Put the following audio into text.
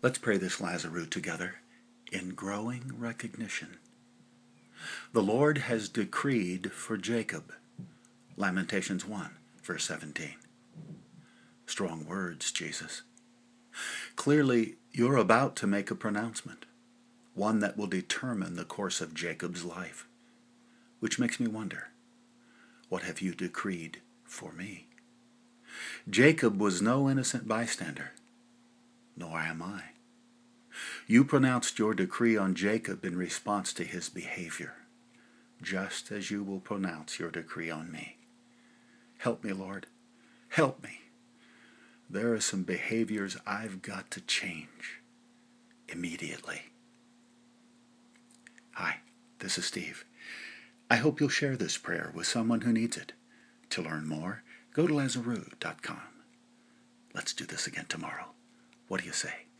Let's pray this Lazarus together in growing recognition. The Lord has decreed for Jacob. Lamentations 1, verse 17. Strong words, Jesus. Clearly, you're about to make a pronouncement, one that will determine the course of Jacob's life, which makes me wonder, what have you decreed for me? Jacob was no innocent bystander, nor am I. You pronounced your decree on Jacob in response to his behavior, just as you will pronounce your decree on me. Help me, Lord. Help me. There are some behaviors I've got to change immediately. Hi, this is Steve. I hope you'll share this prayer with someone who needs it. To learn more, go to Lazarus.com. Let's do this again tomorrow. What do you say?